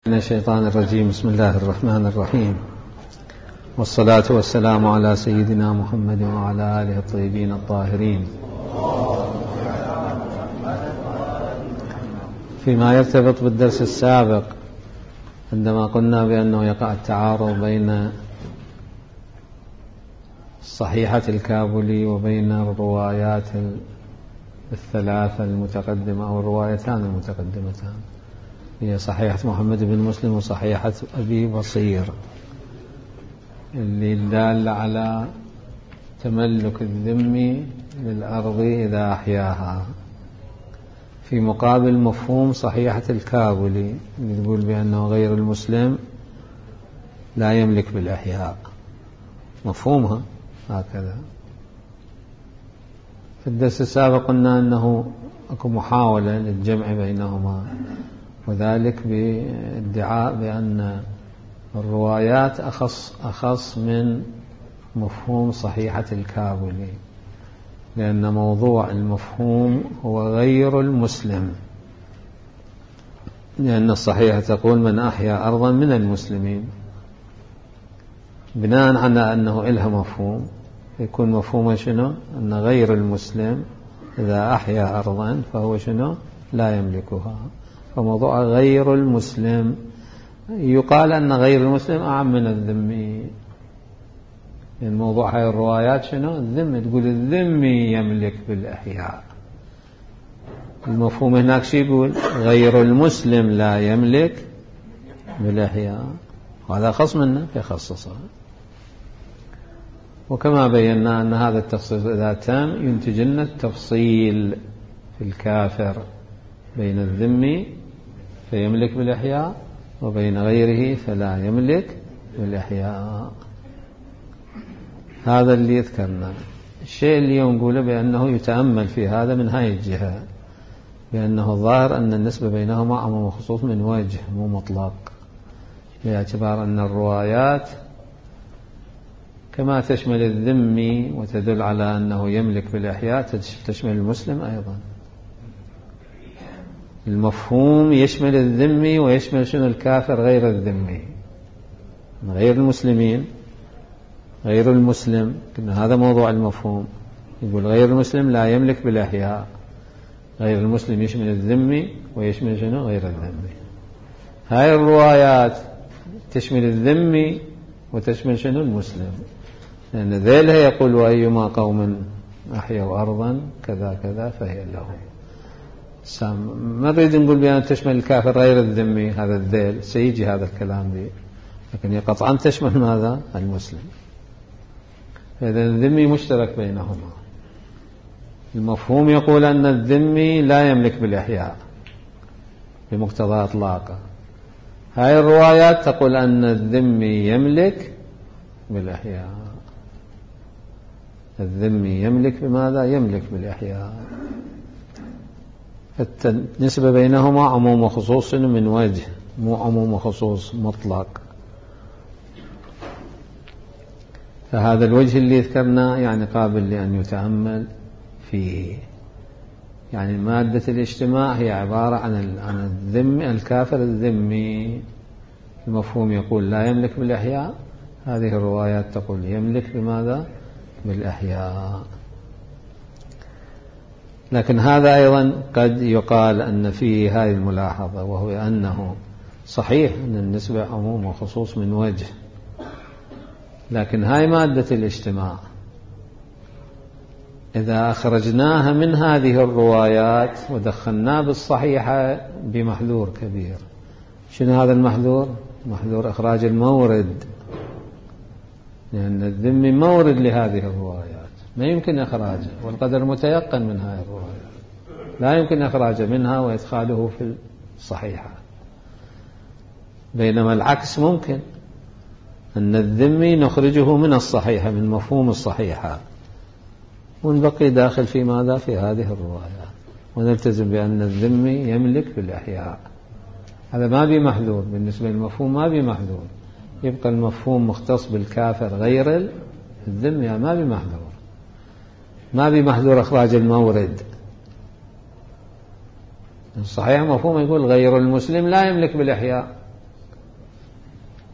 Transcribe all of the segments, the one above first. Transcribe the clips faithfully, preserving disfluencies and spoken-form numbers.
من الشيطان الرجيم. بسم الله الرحمن الرحيم، والصلاة والسلام على سيدنا محمد وعلى آله الطيبين الطاهرين. فيما يرتبط بالدرس السابق عندما قلنا بأنه يقع التعارض بين صحيحة الكابولي وبين الروايات الثلاثة المتقدمة أو الروايتان المتقدمتان، هي صحيحة محمد بن مسلم وصحيحة أبي بصير، اللي دال على تملك الذمي للأرض إذا أحياها، في مقابل مفهوم صحيحة الكابولي اللي يقول بأنه غير المسلم لا يملك بالإحياء، مفهومها هكذا. في الدرس السابق قلنا أنه أكو محاولة للجمع بينهما، وذلك بادعاء بأن الروايات أخص, أخص من مفهوم صحيحة الكابولي، لأن موضوع المفهوم هو غير المسلم، لأن الصحيحة تقول من أحيا أرضا من المسلمين، بناء على أنه إلها مفهوم يكون مفهوم شنو؟ أن غير المسلم إذا أحيا أرضا فهو شنو؟ لا يملكها. فموضوع غير المسلم يقال أن غير المسلم أعم من الذمي، يعني موضوع هاي الروايات شنو؟ الذمي، تقول الذمي يملك بالإحياء، المفهوم هناك شي يقول؟ غير المسلم لا يملك بالإحياء، وهذا خص منه يخصصه. وكما بينا أن هذا التخصيص إذا تم ينتج لنا التفصيل في الكافر بين الذمي فيملك بالإحياء وبين غيره فلا يملك بالإحياء. هذا اللي يذكرنا. الشيء اللي نقوله بأنه يتأمل في هذا من هاي الجهة، بأنه الظاهر أن النسبة بينهما عموم وخصوص من وجه مو مطلق، باعتبار أن الروايات كما تشمل الذمي وتدل على أنه يملك بالإحياء تشمل المسلم أيضا. المفهوم يشمل الذمي ويشمل شنو؟ الكافر غير الذمي، غير المسلمين، غير المسلم، هذا موضوع المفهوم. يقول غير المسلم لا يملك بالإحياء، غير المسلم يشمل الذمي ويشمل شنو؟ غير الذمي. هاي الروايات تشمل الذمي وتشمل شنو؟ المسلم، لأن ذيلها يقول وأيما قوم أحيوا أرضا كذا كذا فهي لهم. ما نريد نقول بأن تشمل الكافر غير الذمي، هذا الذيل سيجي هذا الكلام به، لكن قطعا تشمل ماذا؟ المسلم. إذا الذمي مشترك بينهما. المفهوم يقول أن الذمي لا يملك بالإحياء بمقتضى إطلاقه، هاي الروايات تقول أن الذمي يملك بالإحياء. الذمي يملك بماذا؟ يملك بالإحياء. النسبة بينهما عموم وخصوص من وجه، مو عموم وخصوص مطلق. فهذا الوجه اللي ذكرناه يعني قابل لأن يتأمل فيه. يعني مادة الاجتماع هي عبارة عن عن الذمي الكافر الذمي، المفهوم يقول لا يملك بالإحياء، هذه الروايات تقول يملك بماذا؟ بالإحياء. لكن هذا أيضا قد يقال أن فيه هذه الملاحظة، وهو أنه صحيح أن النسبة عموم وخصوص من وجه، لكن هاي مادة الاجتماع إذا أخرجناها من هذه الروايات ودخلناها بالصحيحة بمحذور كبير. شنو هذا المحذور؟ محذور إخراج المورد، لأن الذمي مورد لهذه الروايات ما يمكن إخراجه، والقدر متيقن من هذه الروايات لا يمكن إخراجه منها وإدخاله في الصحيحة، بينما العكس ممكن، أن الذمي نخرجه من الصحيحة من مفهوم الصحيحة ونبقي داخل في ماذا؟ في هذه الروايات، ونلتزم بأن الذمي يملك بالإحياء. هذا ما بي محذور بالنسبة للمفهوم، ما بي محذور، يبقى المفهوم مختص بالكافر غير الذمي، ما بي محذور، ما بي محذور إخراج المورد. صحيح مفهوم يقول غير المسلم لا يملك بالإحياء،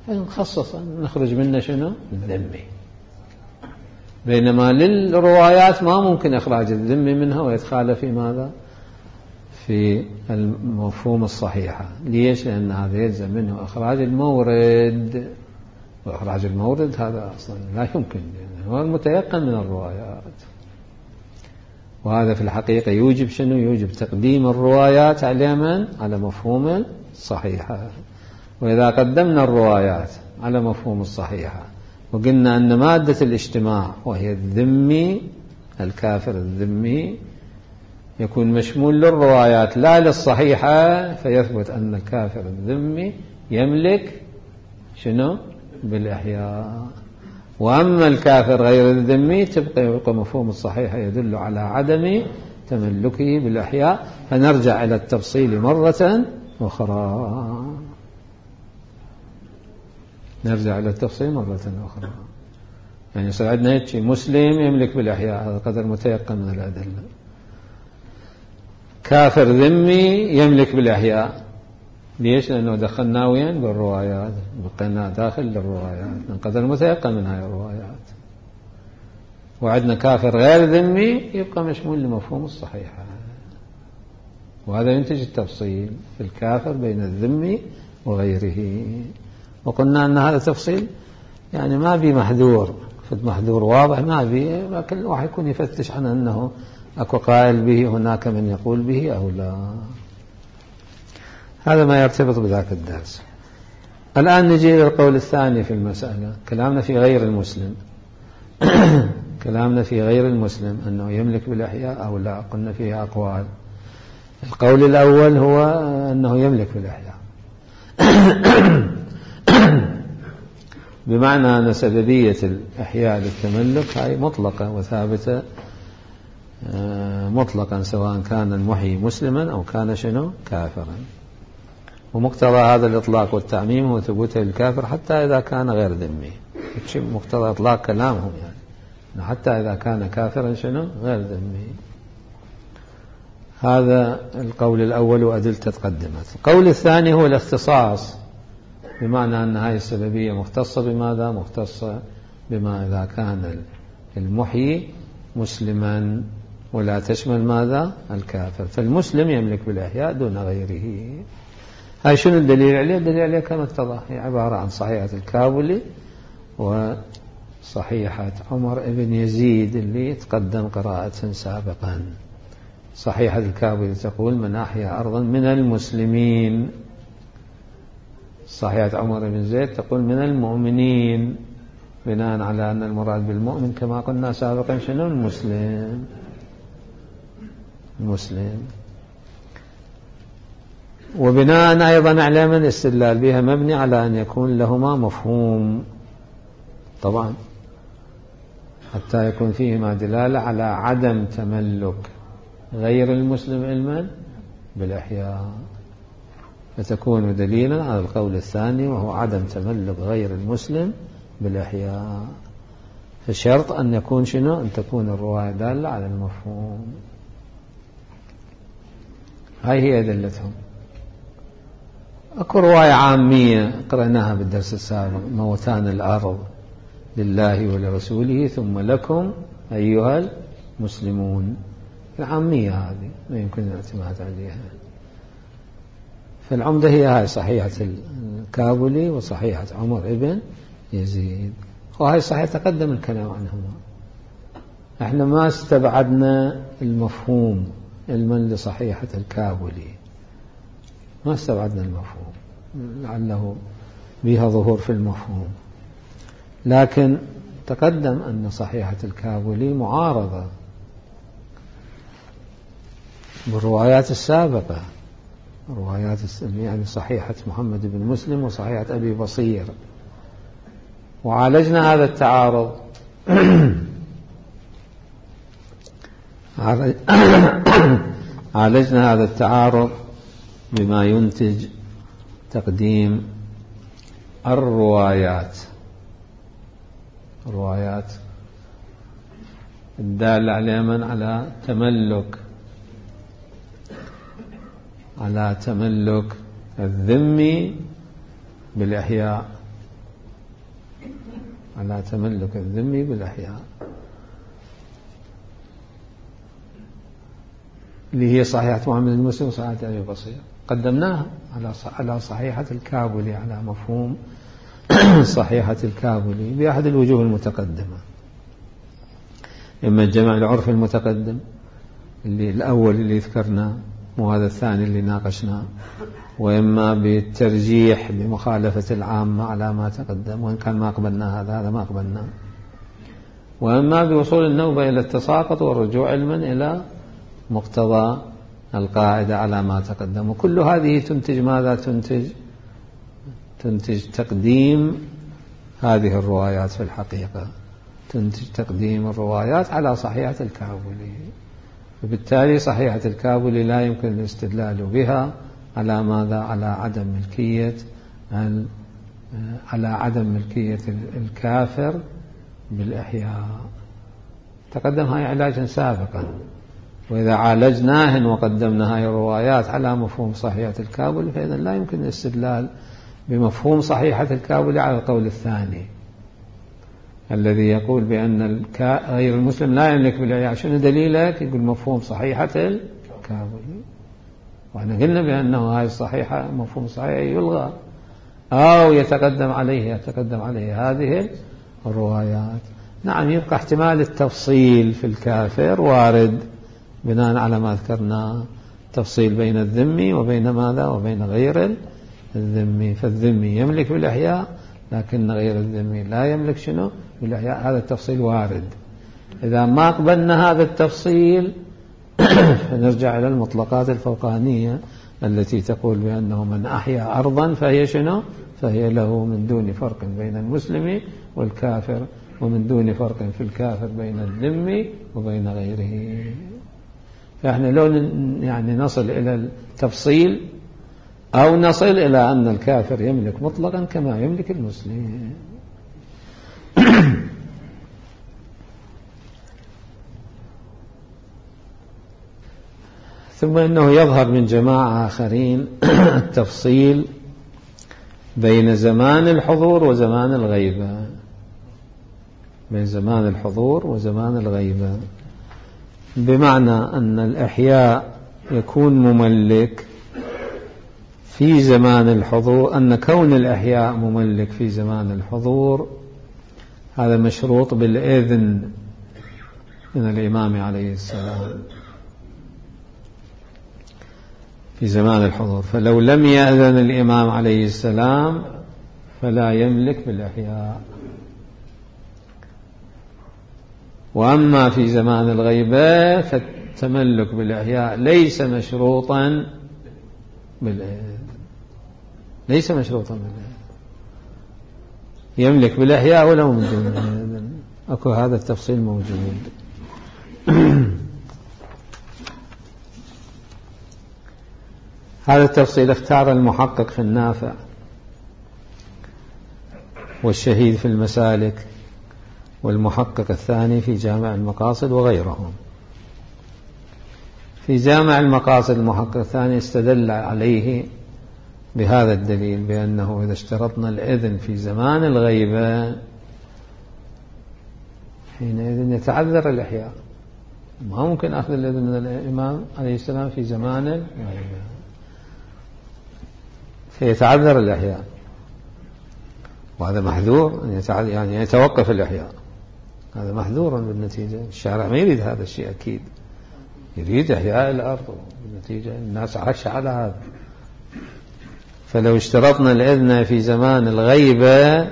نخصص نخرج منه شنو الذمي، بينما للروايات ما ممكن إخراج الذمي منها ويدخل في ماذا في المفهوم الصحيحة. ليش؟ لأن هذا يلزم منه إخراج المورد، وإخراج المورد هذا أصلا لا يمكن، هو المتيقن من الروايات. وهذا في الحقيقة يوجب شنو؟ يوجب تقديم الروايات على من؟ على مفهوم الصحيحة. وإذا قدمنا الروايات على مفهوم الصحيحة وقلنا أن مادة الاجتماع وهي الذمي الكافر الذمي يكون مشمول للروايات لا للصحيحة، فيثبت أن الكافر الذمي يملك شنو؟ بالإحياء. وأما الكافر غير الذمي تبقى يبقى مفهوم الصحيحة يدل على عدم تملكه بالإحياء. فنرجع إلى التفصيل مرة أخرى، نرجع إلى التفصيل مرة أخرى. يعني صعدنا هيك مسلم يملك بالإحياء، هذا قدر متيقن من الأدلة. كافر ذمي يملك بالإحياء، ليش؟ لأنه دخلنا وين؟ بالروايات، بقينا داخل للروايات من قدر متيقن من هاي الروايات. وعندنا كافر غير ذمي يبقى مشمول لمفهوم الصحيحة، وهذا ينتج التفصيل في الكافر بين الذمي وغيره. وقلنا أن هذا تفصيل يعني ما بي محذور، فد محذور واضح ما بي، لكن واحد يكون يفتش عن أنه أكو قائل به هناك من يقول به أو لا. هذا ما يرتبط بذاك الدرس. الآن نجي إلى القول الثاني في المسألة، كلامنا في غير المسلم. كلامنا في غير المسلم أنه يملك بالإحياء أو لا، قلنا فيه أقوال. القول الأول هو أنه يملك بالإحياء، بمعنى أن سببية الإحياء للتملك هاي مطلقة وثابتة مطلقا، سواء كان المحيي مسلما أو كان شنو كافرا. ومقتضى هذا الإطلاق والتعميم هو ثبوته للكافر حتى إذا كان غير ذمي. مقتضى إطلاق كلامهم يعني حتى إذا كان كافرا شنو غير ذمي. هذا القول الأول وأدلته تقدمت. القول الثاني هو الاختصاص، بمعنى أن هذه السببية مختصة بماذا؟ مختصة بما إذا كان المحيي مسلما ولا تشمل ماذا؟ الكافر. فالمسلم يملك بالإحياء دون غيره. هاي شنو الدليل عليه؟ الدليل عليه كما اتضح، هي عبارة عن صحيحة الكابولي وصحيحة عمر بن يزيد اللي تقدم قراءة سابقا. صحيحة الكابولي تقول من أحيا أرضا من المسلمين، صحيحة عمر بن زيد تقول من المؤمنين، بناء على أن المراد بالمؤمن كما قلنا سابقا شنو؟ المسلم. المسلم. وبناء أيضا على من الاستدلال بها مبني على أن يكون لهما مفهوم طبعا، حتى يكون فيهما دلالة على عدم تملك غير المسلم علما بالإحياء، فتكون دليلا على القول الثاني وهو عدم تملك غير المسلم بالإحياء. فالشرط أن يكون شنو؟ أن تكون الرواية دالة على المفهوم. هاي هي أدلتهم. أكو رواية عامية قرأناها بالدرس السابق، موتان الأرض لله ولرسوله ثم لكم أيها المسلمون. العامية هذه ما يمكن الاعتماد عليها. فالعمدة هي هاي صحيحة الكابولي وصحيحة عمر ابن يزيد، وهاي صحيح تقدم الكلام عنهما. احنا ما استبعدنا المفهوم علما لصحيحة الكابولي، ما استبعدنا المفهوم لعله بها ظهور في المفهوم، لكن تقدم أن صحيحة الكابولي معارضة بالروايات السابقة، روايات يعني صحيحة محمد بن مسلم وصحيحة أبي بصير، وعالجنا هذا التعارض. عالجنا هذا التعارض بما ينتج تقديم الروايات الروايات الدالة على من؟ على تملك على تملك الذمي بالإحياء على تملك الذمي بالأحياء، اللي هي صحيحة محمد المسلم وصحيحة أبي بصير، قدمناها على صحيحة الكابولي، على مفهوم صحيحة الكابولي بأحد الوجوه المتقدمة، إما الجمع العرفي المتقدم اللي الأول اللي ذكرنا وهذا الثاني اللي ناقشناه، وإما بالترجيح بمخالفة العامة على ما تقدم، وإن كان ما قبلنا هذا هذا ما قبلنا، وإما بوصول النوبة إلى التساقط والرجوع علما إلى مقتضى القاعدة على ما تقدم. وكل هذه تنتج ماذا؟ تنتج تنتج تقديم هذه الروايات، في الحقيقة تنتج تقديم الروايات على صحيحة الكابولي، وبالتالي صحيحة الكابولي لا يمكن الاستدلال بها على ماذا؟ على عدم ملكية على عدم ملكية الكافر بالإحياء. تقدم هاي علاجا سابقا، وإذا عالجناه وقدمنا هاي الروايات على مفهوم صحيحة الكابولي فإذا لا يمكن الاستدلال بمفهوم صحيحة الكابولي على القول الثاني الذي يقول بأن غير المسلم لا يملك بالإحياء. شنو دليلك؟ يقول مفهوم صحيحة الكابولي، وإحنا قلنا بأنه هاي الصحيحة مفهوم صحيح يلغى أو يتقدم عليه يتقدم عليه هذه الروايات. نعم، يبقى احتمال التفصيل في الكافر وارد بناء على ما ذكرنا، تفصيل بين الذمي وبين ماذا؟ وبين غير الذمي. فالذمي يملك بالإحياء لكن غير الذمي لا يملك شنو؟ بالإحياء. هذا التفصيل وارد. إذا ما قبلنا هذا التفصيل فنرجع إلى المطلقات الفوقانية التي تقول بأنه من أحيا أرضا فهي شنو؟ فهي له من دون فرق بين المسلم والكافر، ومن دون فرق في الكافر بين الذمي وبين غيره. فإحنا لو يعني نصل إلى التفصيل أو نصل إلى أن الكافر يملك مطلقا كما يملك المسلم. ثم إنه يظهر من جماعة آخرين التفصيل بين زمان الحضور وزمان الغيبة، بين زمان الحضور وزمان الغيبة، بمعنى أن الإحياء يكون مملك في زمان الحضور، أن كون الإحياء مملك في زمان الحضور هذا مشروط بالإذن من الإمام عليه السلام في زمان الحضور، فلو لم يأذن الإمام عليه السلام فلا يملك بالإحياء. وأما في زمان الغيبة فالتملك بالإحياء ليس مشروطا بالإذن، ليس مشروطا بالإذن، يملك بالإحياء ولو من دون الإذن. أكو هذا التفصيل موجود. هذا التفصيل اختار المحقق في النافع والشهيد في المسالك والمحقق الثاني في جامع المقاصد وغيرهم. في جامع المقاصد المحقق الثاني استدل عليه بهذا الدليل بأنه إذا اشترطنا الإذن في زمان الغيبة حينئذ يتعذر الإحياء، ما ممكن أخذ الإذن من الإمام عليه السلام في زمان الغيبة فيتعذر الإحياء، وهذا محذور يعني يتوقف الإحياء، هذا محذور بالنتيجة. الشارع ما يريد هذا الشيء، أكيد يريد إحياء الأرض، بالنتيجة الناس عاش على هذا. فلو اشترطنا الإذن في زمان الغيبة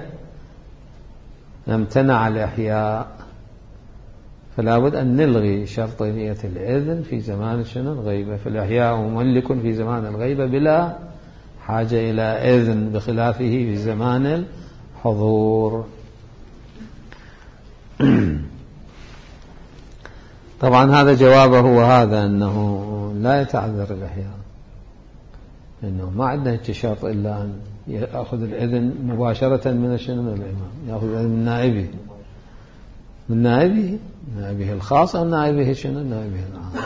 امتنع الإحياء، فلا بد أن نلغي شرطية الإذن في زمان شنو؟ الغيبة. فالإحياء مملك في زمان الغيبة بلا حاجة إلى إذن، بخلافه في زمان الحضور. طبعا هذا جوابه هو هذا، أنه لا يتعذر الإحياء، لأنه ما عندنا شرط إلا أن يأخذ الإذن مباشرة من الشنو؟ من الإمام، يأخذ الإذن من نائبه، من نائبه نائبه الخاص أو نائبه شنو؟ نائبه العام.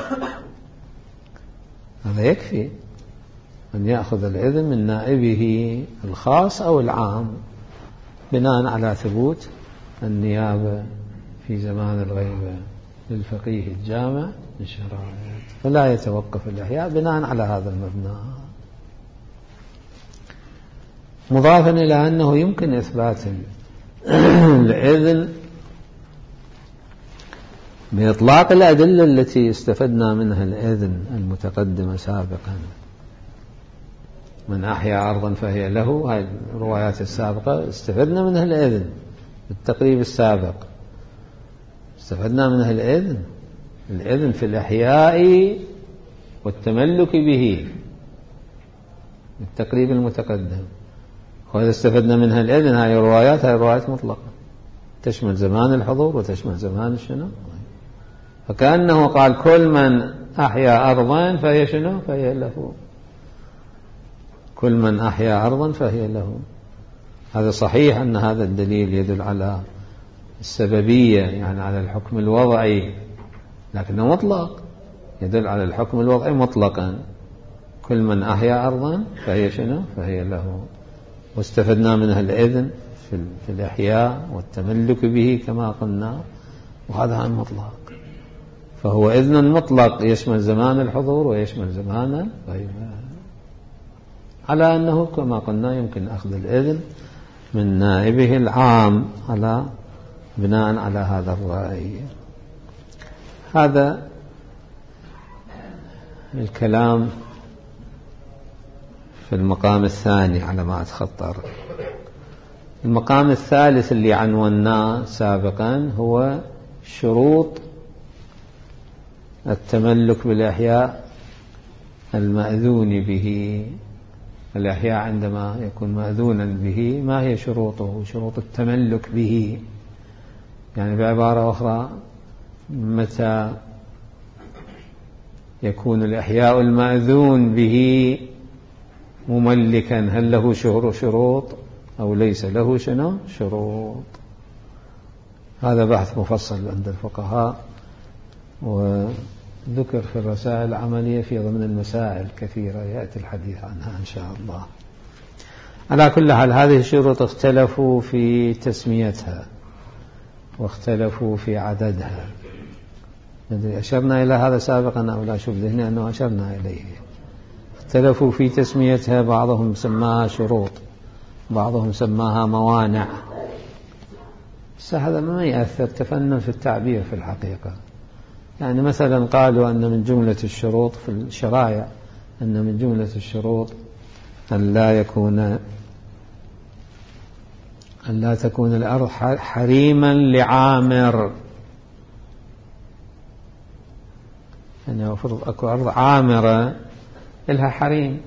هذا يكفي أن يأخذ الإذن من نائبه الخاص أو العام بناء على ثبوت النيابة في زمان الغيبة للفقيه الجامع للشرائع، فلا يتوقف الإحياء بناء على هذا المبنى. مضافا إلى أنه يمكن إثبات الإذن بإطلاق الأدلة التي استفدنا منها الإذن المتقدمة سابقا. من أحيا أرضا فهي له، هذه الروايات السابقة استفدنا منها الإذن بالتقريب السابق، استفدنا منها الإذن الإذن في الإحياء والتملك به بالتقريب المتقدم. وإذا استفدنا منها الإذن، هذه الروايات هذه الروايات مطلقة تشمل زمان الحضور وتشمل زمان الشنو، فكأنه قال كل من أحيا أرضا فهي شنو فهي له، كل من أحيا أرضا فهي له. هذا صحيح أن هذا الدليل يدل على السببية، يعني على الحكم الوضعي، لكنه مطلق، يدل على الحكم الوضعي مطلقا، كل من أحيا أرضا فهي شنو فهي له. واستفدنا منها الإذن في الإحياء والتملك به كما قلنا، وهذا عن مطلق، فهو إذن مطلق يشمل زمان الحضور ويشمل زمان الغيبة، على أنه كما قلنا يمكن أخذ الإذن من نائبه العام على بناء على هذا الرأي. هذا الكلام في المقام الثاني على ما أتخطر. المقام الثالث اللي عنوناه سابقا هو شروط التملك بالإحياء المأذون به. الإحياء عندما يكون مأذونا به ما هي شروطه؟ شروط التملك به، يعني بعبارة أخرى متى يكون الإحياء المأذون به مملكا، هل له شروط أو ليس له شنو شروط؟ هذا بحث مفصل عند الفقهاء، وذكر في الرسائل العملية في ضمن المسائل كثيرة يأتي الحديث عنها إن شاء الله. على كل حال هذه الشروط اختلفوا في تسميتها واختلفوا في عددها. أشرنا إلى هذا سابقا أو لا؟ شوف ذهني أنه أشرنا إليه. اختلفوا في تسميتها، بعضهم سماها شروط، بعضهم سماها موانع. بس هذا ما يأثر، تفنن في التعبير في الحقيقة. يعني مثلا قالوا أن من جملة الشروط في الشرائع أن من جملة الشروط أن لا يكون أن لا تكون الأرض حريما لعامر، يعني أفرض أكو أرض عامرة لها حريم،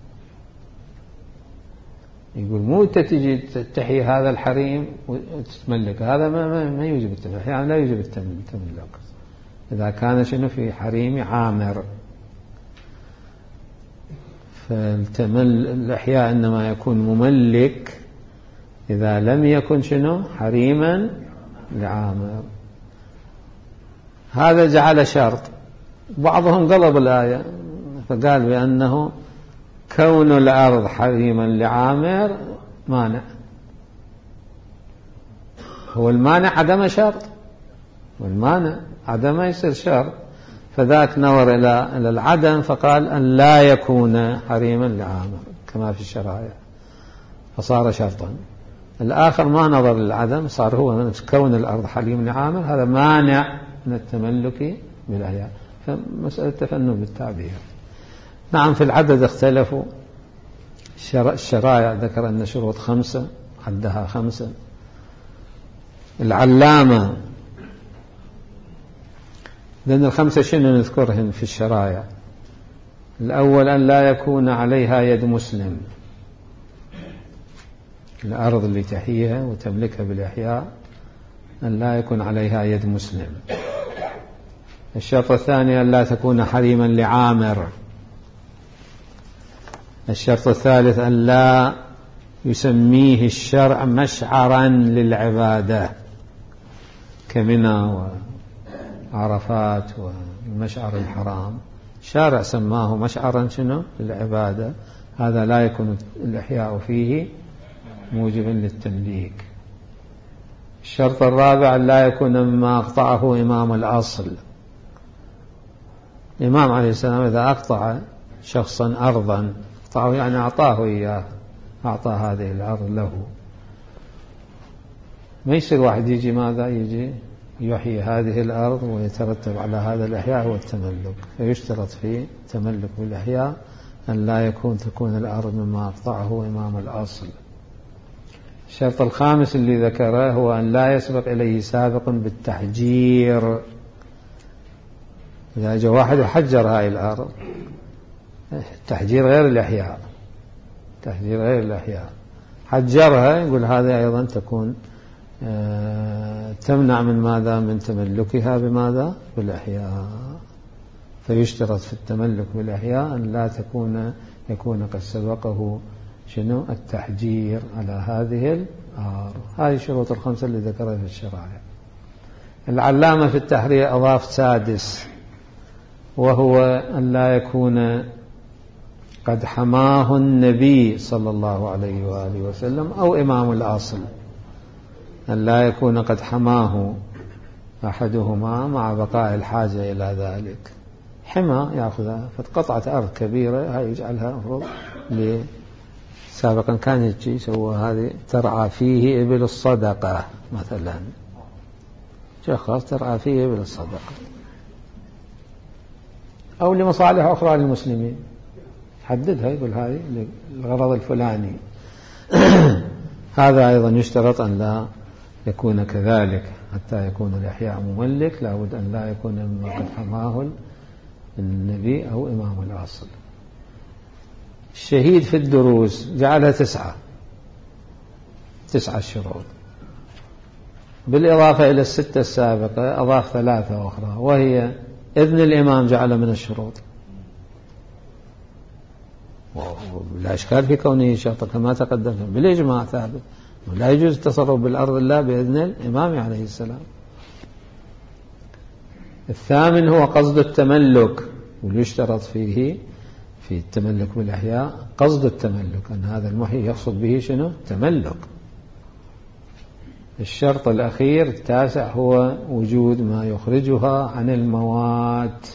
يقول مو أنت تجي تحيي هذا الحريم وتتملك، هذا ما ما, ما يوجب التملك، يعني لا يوجب التملك إذا كان شنو في حريم عامر. فالتمل الإحياء إنما يكون مملك إذا لم يكن شنو حريما لعامر. هذا جعل شرط. بعضهم قلب الآية فقال بأنه كون الأرض حريما لعامر مانع، هو المانع عدم شرط، والمانع عدم يصير شرط، فذاك نظر إلى إلى العدم فقال أن لا يكون حريما لعامر كما في الشرائع فصار شرطا. الآخر ما نظر للعدم، صار هو كون الأرض حريم لعامر هذا مانع من التملك بالأحياء. فمسألة تفنن بالتعبير. نعم في العدد اختلفوا. الشرائع ذكر أن شروط خمسة، عدها خمسة. العلامة لأن الخمسة شنو نذكرهن في الشرائع؟ الأول أن لا يكون عليها يد مسلم، الأرض اللي تحييها وتملكها بالإحياء أن لا يكون عليها يد مسلم. الشرط الثاني أن لا تكون حريما لعامر. الشرط الثالث أن لا يسميه الشرع مشعرا للعبادة كمنى وعرفات والمشعر الحرام، الشارع سماه مشعرا شنو للعبادة، هذا لا يكون الإحياء فيه موجبا للتمليك. الشرط الرابع أن لا يكون مما أقطعه إمام الأصل. الإمام عليه السلام إذا أقطع شخصا أرضا، أقطعه يعني أعطاه إياه، أعطى هذه الأرض له، ما يصير واحد يجي ماذا يجي يحيي هذه الأرض ويترتب على هذا الإحياء هو التملك. فيشترط في تملك بالإحياء أن لا يكون تكون الأرض مما أقطعه إمام الأصل. الشرط الخامس اللي ذكره هو أن لا يسبق إليه سابق بالتحجير. إذا جاء واحد وحجر هاي الأرض، التحجير غير الإحياء، تحجير غير الإحياء، حجرها يقول هذا أيضا تكون آه تمنع من ماذا؟ من تملكها بماذا؟ بالإحياء. فيشترط في التملك بالإحياء أن لا تكون يكون قد سبقه شنو؟ التحجير على هذه الأرض. هذه الشروط الخمسة اللي ذكرها في الشرائع. العلامة في التحرير أضاف سادس، وهو أن لا يكون قد حماه النبي صلى الله عليه وآله وسلم أو إمام الأصل، أن لا يكون قد حماه أحدهما مع بقاء الحاجة إلى ذلك. حمى يأخذها فتقطعة أرض كبيرة هاي يجعلها أفرض سابقا كان يجي يسوى هذه ترعى فيه إبل الصدقة مثلا، شخص ترعى فيه إبل الصدقة أو لمصالح أخرى للمسلمين، حددها يقول هذه الغرض الفلاني. هذا أيضا يشترط أن لا يكون كذلك حتى يكون الإحياء مملك، لابد أن لا يكون مما قد حماه النبي أو إمام الأصل. الشهيد في الدروس جعلها تسعة تسعة شروط، بالإضافة إلى الستة السابقة أضاف ثلاثة أخرى، وهي إذن الإمام جعل من الشروط، ولا إشكال في كونه شرط كما تقدم بالإجماع ثابت، ولا يجوز التصرف بالأرض إلا بإذن الإمام عليه السلام. الثامن هو قصد التملك، ويشترط فيه في التملك بالإحياء قصد التملك، أن هذا المحيي يقصد به شنو؟ تملك. الشرط الأخير التاسع هو وجود ما يخرجها عن الموات،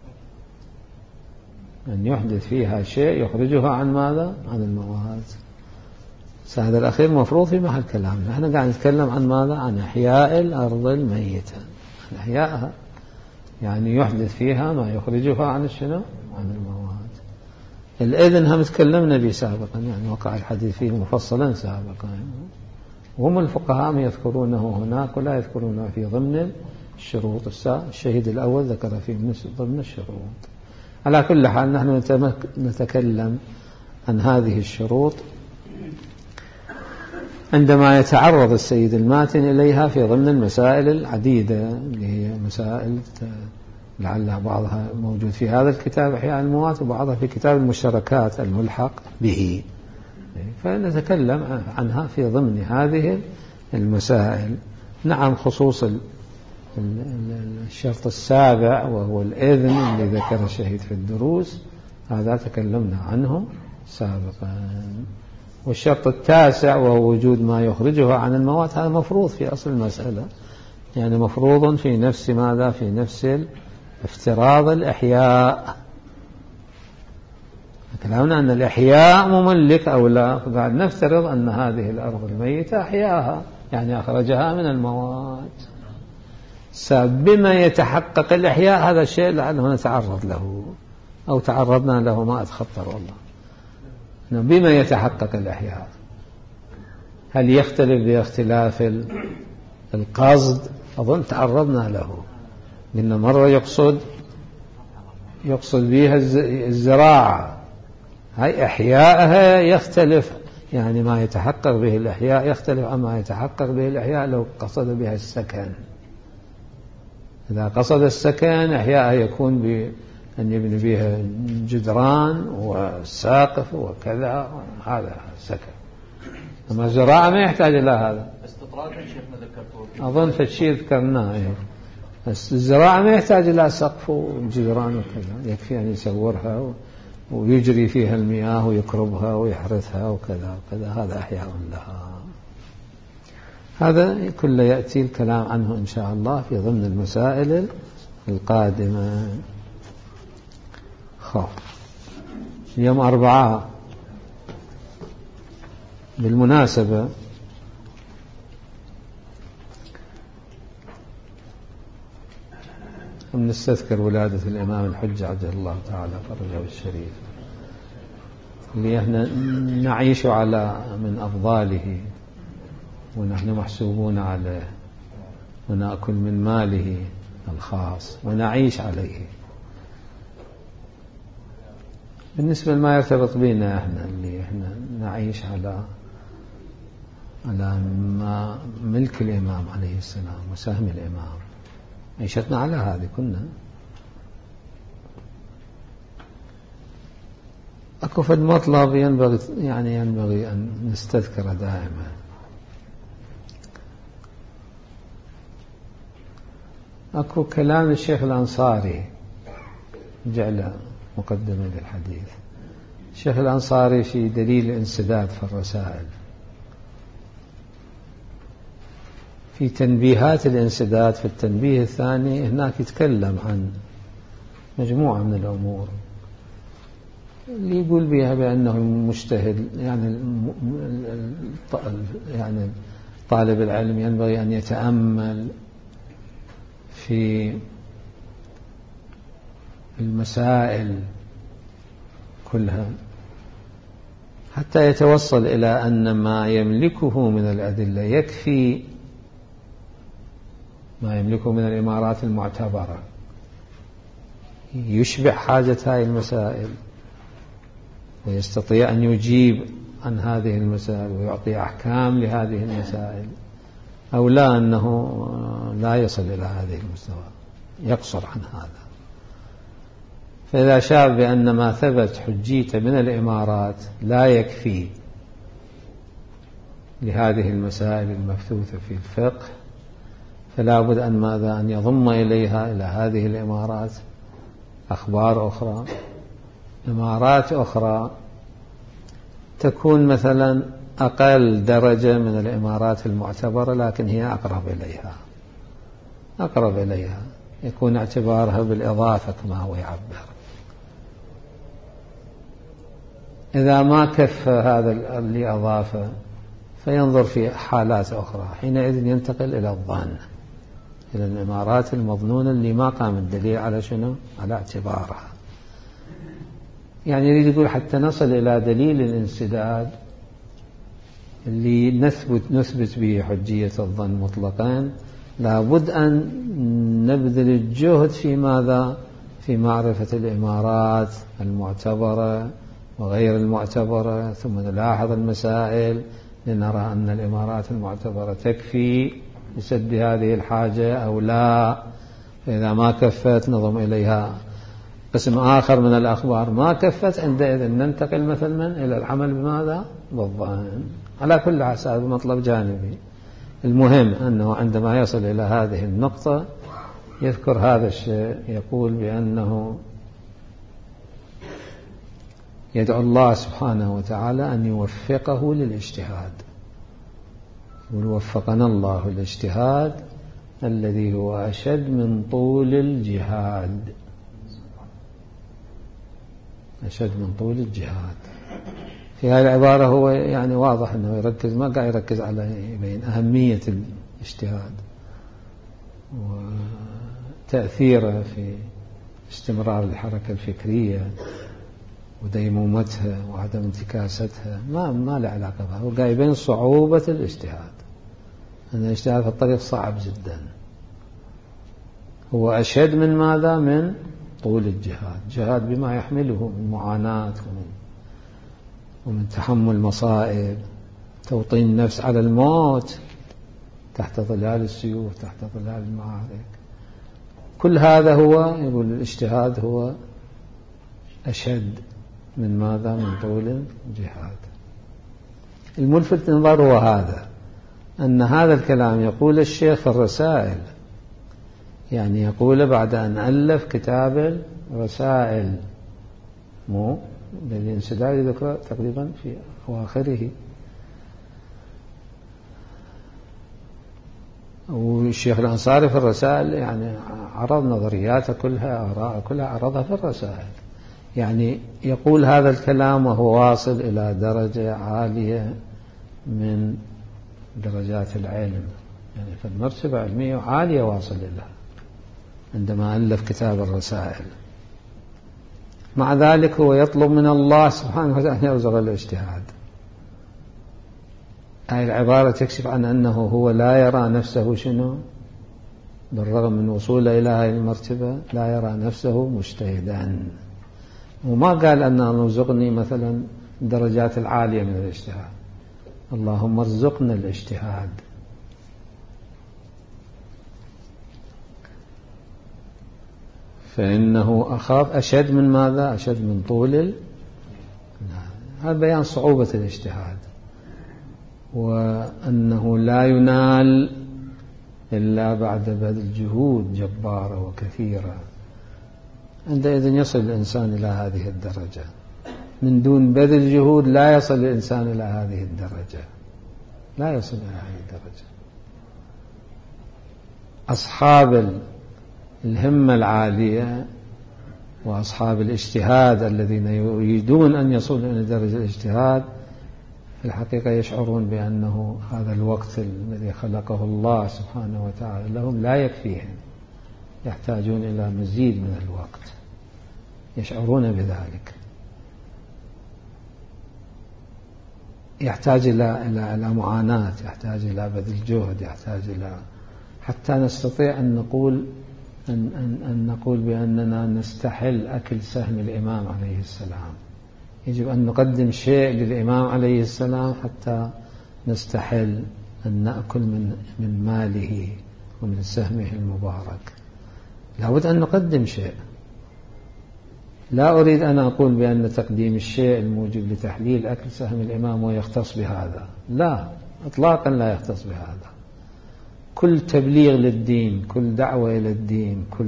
أن يحدث فيها شيء يخرجها عن ماذا؟ عن الموات. هذا الأخير مفروض في محل كلامنا، نحن قاعد نتكلم عن ماذا؟ عن إحياء الأرض الميتة، عن إحيائها يعني يحدث فيها ما يخرجها عن الشنو؟ عن الموات. الإذن هم تكلمنا به سابقا، يعني وقع الحديث فيه مفصلا سابقا، وهم الفقهاء يذكرونه هناك ولا يذكرونه في ضمن الشروط. الشهيد الأول ذكر في ضمن الشروط. على كل حال نحن نتكلم عن هذه الشروط عندما يتعرض السيد الماتن إليها في ضمن المسائل العديدة، اللي هي مسائل لعل بعضها موجود في هذا الكتاب إحياء الموات، وبعضها في كتاب المشتركات الملحق به، فنتكلم عنها في ضمن هذه المسائل. نعم، خصوص الشرط السابع وهو الإذن اللي ذكر الشهيد في الدروس، هذا تكلمنا عنه سابقا. والشرط التاسع وهو وجود ما يخرجها عن الموات، هذا مفروض في أصل المسألة، يعني مفروض في نفس ماذا؟ في نفس افتراض الإحياء. كلامنا أن الإحياء مملك أو لا، فقاعد نفترض أن هذه الأرض الميتة أحياها، يعني أخرجها من الموات. بما يتحقق الإحياء هذا الشيء لعله نتعرض له أو تعرضنا له، ما أتخطر والله. بما يتحقق الإحياء، هل يختلف باختلاف القصد؟ أظن تعرضنا له، لأن مرة يقصد يقصد بها الزراعة، هاي إحياءها يختلف، يعني ما يتحقق به الإحياء يختلف عما يتحقق به الإحياء لو قصد بها السكن. إذا قصد السكن إحياءها يكون بأن يبني بها جدران وساقف وكذا، هذا سكن. أما الزراعة ما يحتاج إلى هذا. استطرادا شيخنا ذكرته، أظن في الشيء ذكرناه، إيه. بس الزراعة ما يحتاج إلى سقف وجدران وكذا، يكفي أن يسورها ويجري فيها المياه ويكربها ويحرثها وكذا وكذا، هذا أحياء لها. هذا كله يأتي الكلام عنه إن شاء الله في ضمن المسائل القادمة. خوف يوم أربعاء. بالمناسبة نستذكر ولادة الإمام الحجة عجل الله تعالى فرجه الشريف، اللي احنا نعيش على من أفضاله ونحن محسوبون عليه ونأكل من ماله الخاص ونعيش عليه. بالنسبة لما يرتبط بنا احنا اللي احنا نعيش على على ما ملك الإمام عليه السلام وسهم الإمام، عيشتنا على هذه كنا. أكو فد مطلب ينبغي يعني ينبغي أن نستذكره دائما. أكو كلام الشيخ الأنصاري جعل مقدمة للحديث. الشيخ الأنصاري في دليل الانسداد في الرسائل في تنبيهات الانسداد في التنبيه الثاني هناك يتكلم عن مجموعة من الأمور اللي يقول بها بأنه مجتهد، يعني يعني طالب العلم ينبغي أن يتأمل في المسائل كلها حتى يتوصل إلى أن ما يملكه من الأدلة يكفي، ما يملكه من الإمارات المعتبرة يشبع حاجة هذه المسائل ويستطيع أن يجيب عن هذه المسائل ويعطي أحكام لهذه المسائل، أو لا أنه لا يصل إلى هذه المستوى يقصر عن هذا. فإذا شاف بأن ما ثبت حجيته من الإمارات لا يكفي لهذه المسائل المبثوثة في الفقه، فلا بد أن ماذا أن يضم إليها إلى هذه الإمارات أخبار أخرى، إمارات أخرى تكون مثلا أقل درجة من الإمارات المعتبرة لكن هي أقرب إليها أقرب إليها يكون اعتبارها بالإضافة كما هو يعبر. إذا ما كف هذا اللي أضافه فينظر في حالات أخرى، حينئذ ينتقل إلى الظن، إلى الإمارات المظنونة اللي ما قام الدليل على شنو؟ على اعتبارها. يعني يريد يقول حتى نصل إلى دليل الانسداد اللي نثبت نثبت به حجية الظن مطلقا، لابد أن نبذل الجهد في ماذا؟ في معرفة الإمارات المعتبرة وغير المعتبرة، ثم نلاحظ المسائل لنرى أن الإمارات المعتبرة تكفي لسد هذه الحاجة أو لا. فإذا ما كفت نضم إليها قسم آخر من الأخبار، ما كفت عندئذ ننتقل مثلا إلى العمل بماذا؟ بالظن. على كل حساب مطلب جانبي. المهم أنه عندما يصل إلى هذه النقطة يذكر هذا الشيء، يقول بأنه يدعو الله سبحانه وتعالى أن يوفقه للاجتهاد، ووفقنا الله الاجتهاد الذي هو أشد من طول الجهاد، أشد من طول الجهاد. في هذه العبارة هو يعني واضح أنه يركز، ما قاعد يركز على بين أهمية الاجتهاد وتأثيره في استمرار الحركة الفكرية وديمومتها وعدم انتكاستها، ما ما له علاقة بها. هو قاعد يبين صعوبة الاجتهاد، أن الاجتهاد في الطريق صعب جدا، هو أشد من ماذا؟ من طول الجهاد. جهاد بما يحمله من معاناة ومن, ومن تحمل مصائب، توطين النفس على الموت تحت ظلال السيوف، تحت ظلال المعارك. كل هذا هو يقول الاجتهاد هو أشد من ماذا؟ من طول الجهاد. الملفت نظر هو هذا، أن هذا الكلام يقول الشيخ في الرسائل، يعني يقول بعد أن ألف كتاب الرسائل، مو بالانسداد ذكر تقريبا في أواخره. والشيخ الأنصاري في الرسائل يعني عرض نظرياته كلها، آراءه كلها عرضها في الرسائل. يعني يقول هذا الكلام وهو واصل إلى درجة عالية من درجات العلم، يعني في المرتبة علمية عالية واصل لها عندما ألف كتاب الرسائل. مع ذلك هو يطلب من الله سبحانه وتعالى أن يرزق الاجتهاد. هذه العبارة تكشف عن أنه هو لا يرى نفسه شنو، بالرغم من وصوله إلى هذه المرتبة لا يرى نفسه مجتهدا، وما قال أن ارزقني مثلا الدرجات العالية من الاجتهاد، اللهم ارزقنا الاجتهاد. فإنه أخاف أشد من ماذا؟ أشد من طول ال... هذا بيان صعوبة الاجتهاد، وأنه لا ينال إلا بعد بذل جهود جبارة وكثيرة. عندئذ يصل الإنسان إلى هذه الدرجة. من دون بذل جهود لا يصل الإنسان إلى هذه الدرجة، لا يصل إلى هذه الدرجة. أصحاب الهمة العالية وأصحاب الاجتهاد الذين يريدون أن يصلوا إلى درجة الاجتهاد في الحقيقة يشعرون بأنه هذا الوقت الذي خلقه الله سبحانه وتعالى لهم لا يكفيهم، يحتاجون إلى مزيد من الوقت، يشعرون بذلك. يحتاج إلى إلى إلى معاناة، يحتاج إلى بذل جهد، يحتاج إلى حتى نستطيع أن نقول أن أن أن نقول بأننا نستحل أكل سهم الإمام عليه السلام. يجب أن نقدم شيء للإمام عليه السلام حتى نستحل أن نأكل من من ماله ومن سهمه المبارك. لابد أن نقدم شيء. لا أريد أن أقول بأن تقديم الشيء الموجب لتحليل أكل سهم الإمام ويختص بهذا، لا إطلاقا لا يختص بهذا. كل تبليغ للدين، كل دعوة إلى الدين، كل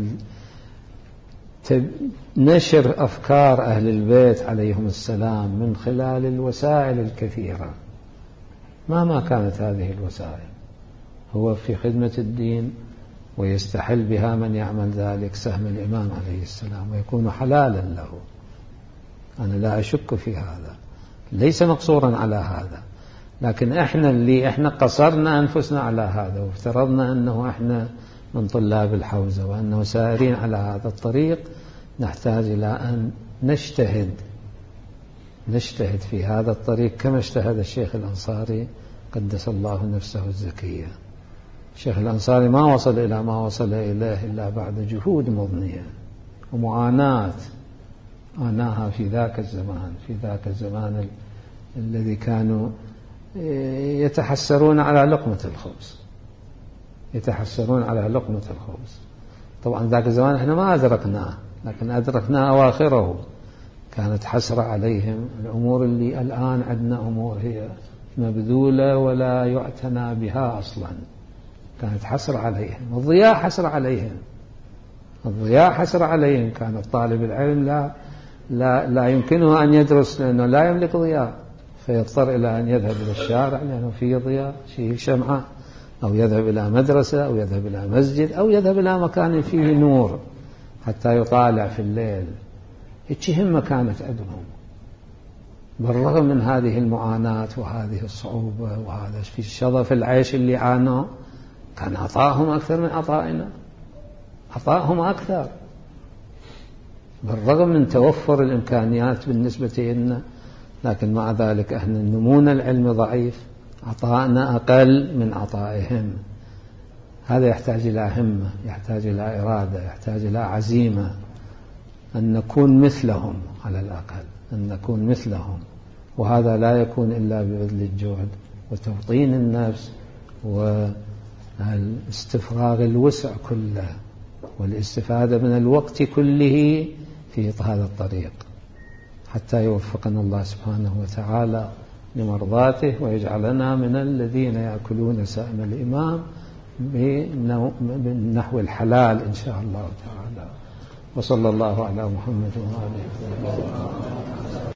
نشر أفكار أهل البيت عليهم السلام من خلال الوسائل الكثيرة مهما كانت هذه الوسائل، هو في خدمة الدين ويستحل بها من يعمل ذلك سهم الإمام عليه السلام ويكون حلالا له. أنا لا أشك في هذا، ليس مقصورا على هذا، لكن إحنا اللي إحنا قصرنا أنفسنا على هذا وافترضنا أنه إحنا من طلاب الحوزة وأنه سائرين على هذا الطريق، نحتاج إلى أن نجتهد نجتهد في هذا الطريق كما اجتهد الشيخ الأنصاري قدس الله نفسه الزكية. الشيخ الأنصاري ما وصل إلى ما وصل إليه إلا بعد جهود مضنية ومعاناة آناها في ذاك الزمان، في ذاك الزمان الذي كانوا يتحسرون على لقمة الخبز، يتحسرون على لقمة الخبز. طبعا ذاك الزمان احنا ما أدركناه، لكن أدركنا أواخره. كانت حسرة عليهم الأمور اللي الآن عندنا أمور هي مبذولة ولا يعتنى بها أصلا، كانت حسرة عليهم. الضياء حسرة عليهم، الضياء حسرة عليهم. كان الطالب العلم لا لا لا يمكنه أن يدرس لأنه لا يملك ضياء، فيضطر إلى أن يذهب إلى الشارع لأنه فيه ضياء، فيه شمعة، أو يذهب إلى مدرسة، أو يذهب إلى مسجد، أو يذهب إلى مكان فيه نور حتى يطالع في الليل. هيك همة كانت عندهم. بالرغم من هذه المعاناة وهذه الصعوبة وهذا في الشظف العيش اللي عانوا، كان عطاهم أكثر من عطائنا، عطاهم أكثر بالرغم من توفر الإمكانيات بالنسبة لنا، لكن مع ذلك احنا نمونا العلم ضعيف، عطائنا أقل من عطائهم. هذا يحتاج إلى همة، يحتاج إلى إرادة، يحتاج إلى عزيمة أن نكون مثلهم، على الأقل أن نكون مثلهم. وهذا لا يكون إلا ببذل الجهد وتوطين النفس والاستفراغ الوسع كله والاستفادة من الوقت كله في هذا الطريق، حتى يوفقنا الله سبحانه وتعالى لمرضاته ويجعلنا من الذين يأكلون سائم الإمام بنحو الحلال إن شاء الله تعالى. وصلى الله على محمد وآله وصحبه.